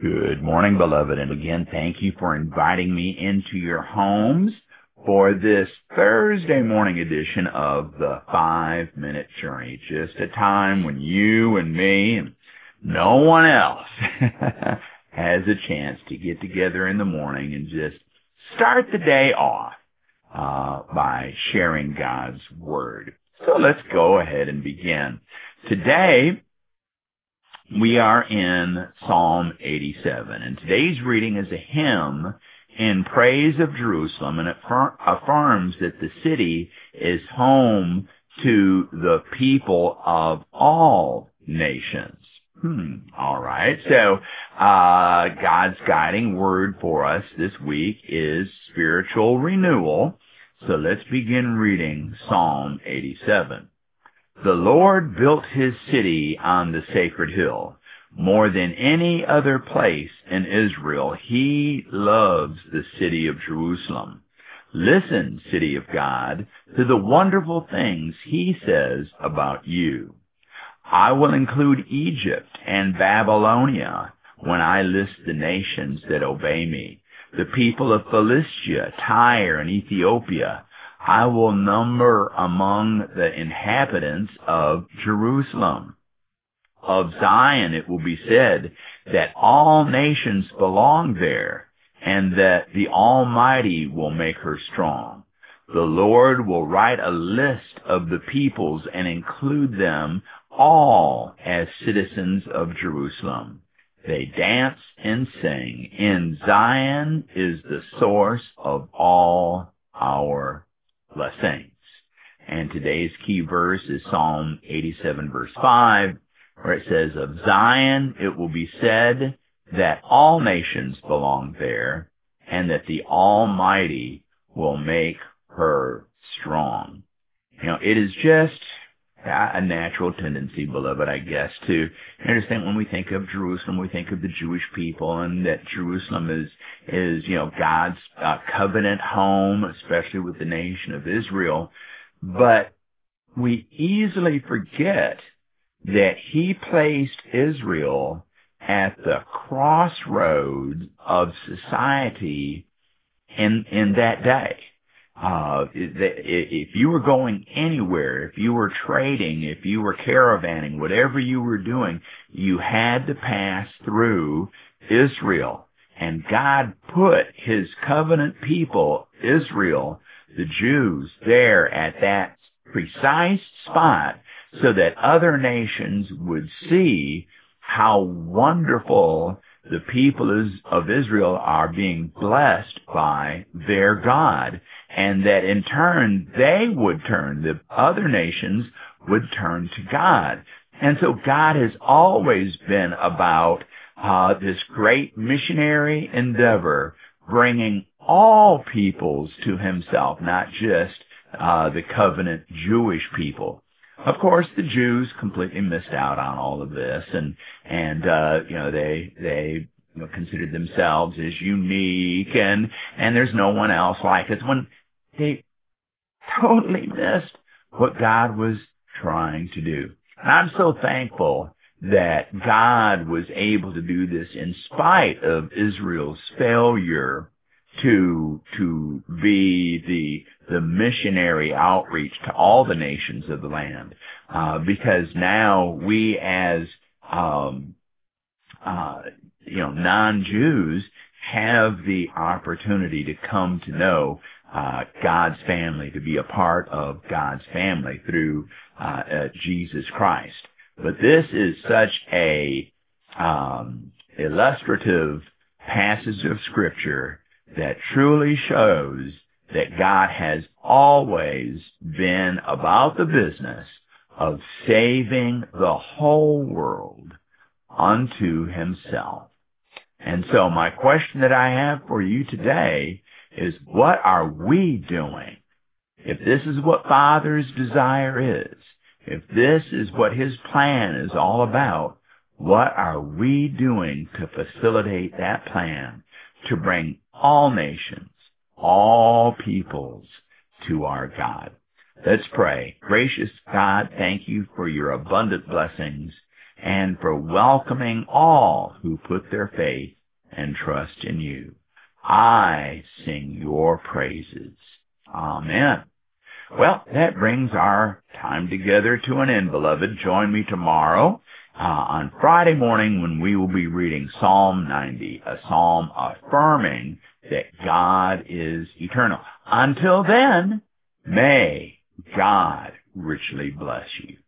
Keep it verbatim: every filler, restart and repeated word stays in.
Good morning, beloved, and again, thank you for inviting me into your homes for this Thursday morning edition of the Five-Minute Journey. Just a time when you and me and no one else has a chance to get together in the morning and just start the day off uh, by sharing God's Word. So let's go ahead and begin. Today, we are in Psalm eighty-seven, and today's reading is a hymn in praise of Jerusalem, and it affirms that the city is home to the people of all nations. Hmm, all right. So, uh, God's guiding word for us this week is spiritual renewal. So let's begin reading Psalm eighty-seven. The Lord built his city on the sacred hill. More than any other place in Israel, he loves the city of Jerusalem. Listen, city of God, to the wonderful things he says about you. I will include Egypt and Babylonia when I list the nations that obey me. The people of Philistia, Tyre, and Ethiopia, I will number among the inhabitants of Jerusalem. Of Zion it will be said that all nations belong there, and that the Almighty will make her strong. The Lord will write a list of the peoples and include them all as citizens of Jerusalem. They dance and sing. In Zion is the source of all our blessings. And today's key verse is Psalm eighty-seven, verse five, where it says, of Zion it will be said that all nations belong there, and that the Almighty will make her strong. You know, it is just a natural tendency, beloved, I guess, to understand when we think of Jerusalem, we think of the Jewish people, and that Jerusalem is, is you know, God's uh, covenant home, especially with the nation of Israel. But we easily forget that he placed Israel at the crossroads of society in, in that day. Uh, if you were going anywhere, if you were trading, if you were caravanning, whatever you were doing, you had to pass through Israel. And God put his covenant people, Israel, the Jews, there at that precise spot so that other nations would see how wonderful the people of Israel are being blessed by their God, and that in turn they would turn, the other nations would turn to God. And so God has always been about uh, this great missionary endeavor, bringing all peoples to himself, not just uh, the covenant Jewish people. Of course, the Jews completely missed out on all of this, and and uh, you know they they you know, considered themselves as unique, and and there's no one else like us. When they totally missed what God was trying to do, and I'm so thankful that God was able to do this in spite of Israel's failure to to be the the missionary outreach to all the nations of the land, uh, because now we as um, uh, you know non-Jews have the opportunity to come to know uh, God's family, to be a part of God's family through uh, uh, Jesus Christ. But this is such a um, illustrative passage of Scripture that truly shows that God has always been about the business of saving the whole world unto himself. And so my question that I have for you today is, what are we doing? If this is what Father's desire is, if this is what his plan is all about, what are we doing to facilitate that plan to bring all nations, all peoples to our God? Let's pray. Gracious God, thank you for your abundant blessings and for welcoming all who put their faith and trust in you. I sing your praises. Amen. Well, that brings our time together to an end, beloved. Join me tomorrow uh, on Friday morning when we will be reading Psalm ninety, a psalm affirming that God is eternal. Until then, may God richly bless you.